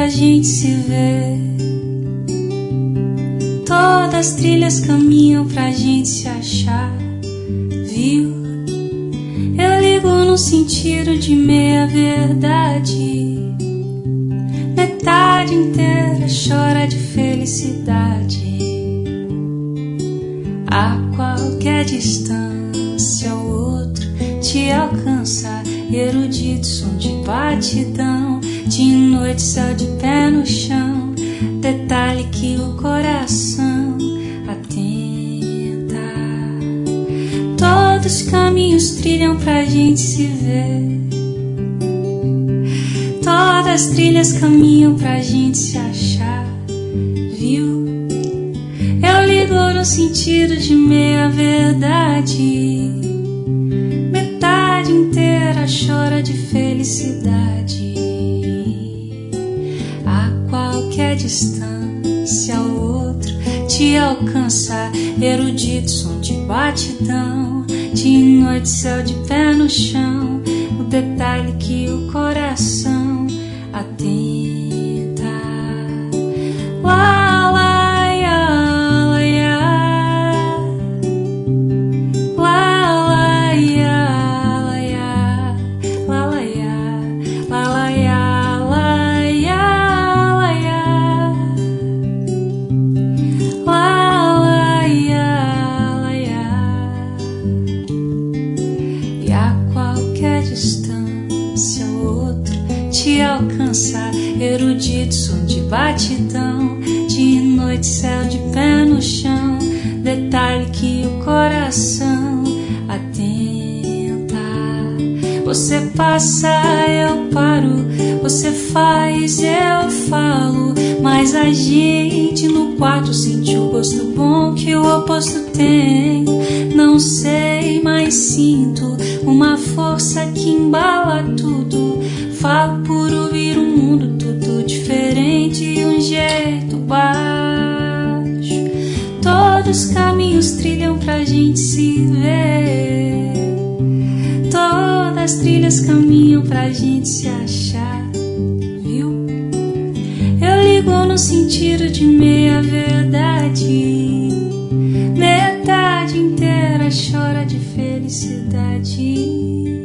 pra gente se ver. Todas as trilhas caminham pra gente se achar, viu? Eu ligo no sentido de meia verdade. Metade inteira chora de felicidade. A qualquer distância o outro te alcança. Erudito som de batidão, de noite céu de pé no chão. Detalhe que o coração atenta. Todos os caminhos trilham pra gente se ver. Todas as trilhas caminham pra gente se achar, viu? Eu ligo no sentido de meia verdade. Metade inteira chora de felicidade. A qualquer distância o outro te alcança. Erudito som de batidão, de noite céu de pé no chão. O detalhe que o coração atenta. Lá, lá, ia, lá, ia. Lá, lá, ia, lá, ia. Lá, lá, ia, lá, lá, ia, lá, ia, lá, ia. Lá, lá, ia, lá, ia. E a qualquer distância o outro te alcança. Erudito som de batidão, de noite céu de pé no chão. Detalhe que o coração atenta. Você passa, eu paro. Você faz, eu falo. Mas a gente no quarto sentiu o gosto bom que o oposto tem. Não sei, mas sinto uma força que embala tudo. Falo por ouvir um mundo tudo diferente e um jeito baixo. Todos os caminhos trilham pra gente se ver. Todas as trilhas caminham pra gente se achar, viu? Eu ligo no sentido de meia verdade. Metade inteira chora de felicidade.